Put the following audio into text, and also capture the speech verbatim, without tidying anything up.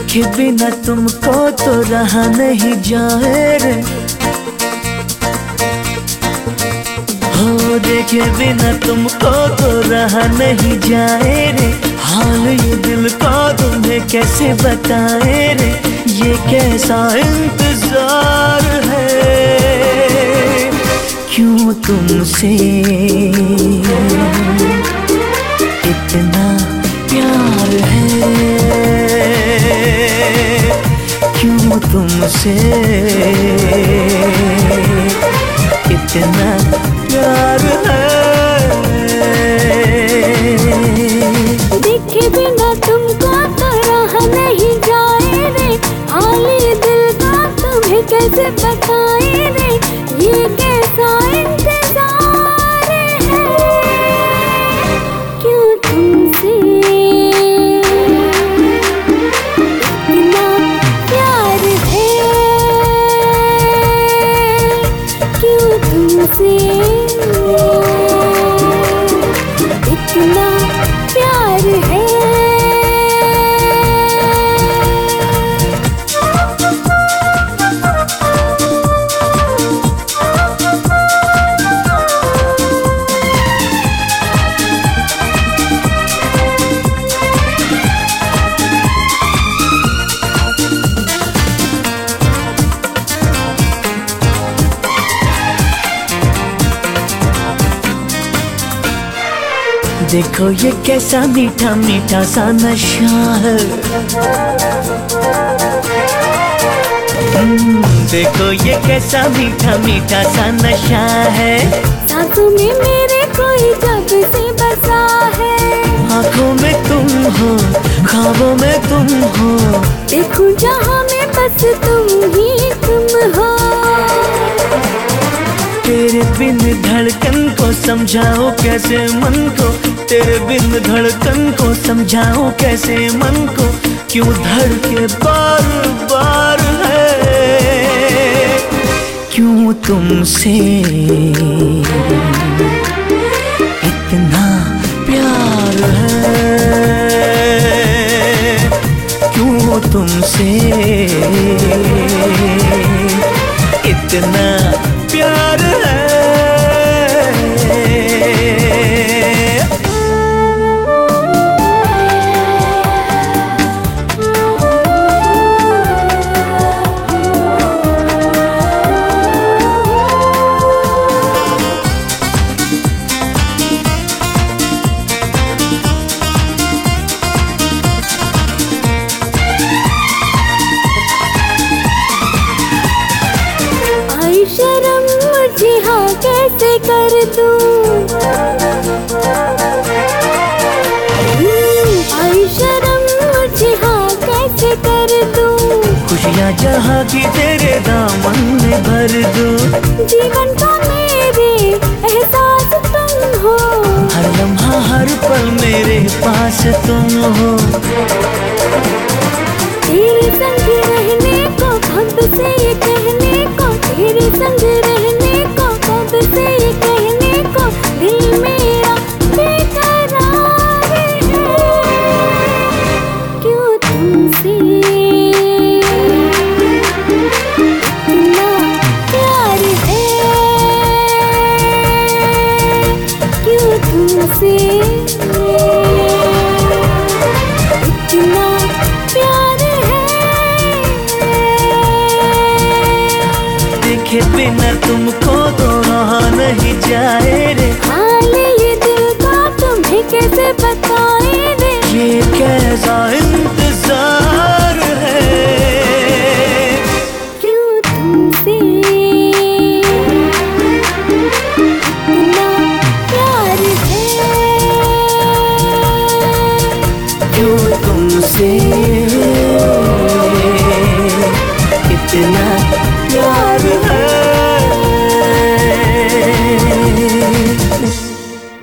देखे बिना तुमको तो रहा नहीं जाए रे, हो देखे बिना तुमको तो रहा नहीं जाए रे। हाल ये दिल का तुम्हें कैसे बताए रे, ये कैसा इंतजार है, क्यों तुमसे इतना प्यार है, क्यों तुमसे इतना प्यार है। देखे बिना तुमको तो रहा नहीं जाए रे, हाल ये दिल का तुम्हें कैसे बताए रे, ये कैसा इंतजार है, क्यों तुमसे इतना प्यार है, क्यों तुमसे इतना प्यार है। देखो ये कैसा मीठा मीठा सा नशा है, देखो ये कैसा मीठा मीठा सा नशा है। सांसों में मेरे कोई जब से बसा है, आँखों में तुम हो, ख्वाबों में तुम हो, देखूं जहाँ में बस तुम ही तुम हो। तेरे बिन धड़कन को समझाओ कैसे मन को, तेरे बिन धड़कन को समझाओ कैसे मन को, क्यों धड़के बार बार है, क्यों तुमसे इतना प्यार है, क्यों तुमसे इतना प्यार है। आई शर्म मुझे हाँ कैसे कर दूं, आई शर्म मुझे हाँ कैसे कर दूं, खुशियाँ जहाँ की तेरे दामन में भर दूं, जीवन का मेरे एहसास तुम हो, हर लम्हा हर पल मेरे पास तुम हो। तेरे संग रहने को कब से ये कहने को, तेरे संग रहने को कब से ये कहने को, दिल मेरा बेकरार है, क्यों तुमसे इतना प्यार है, क्यों तुमसे इतना प्यार है। देखे बिना तुमको तो रहा नहीं जाए रे, हाल ये दिल का तुम्हें कैसे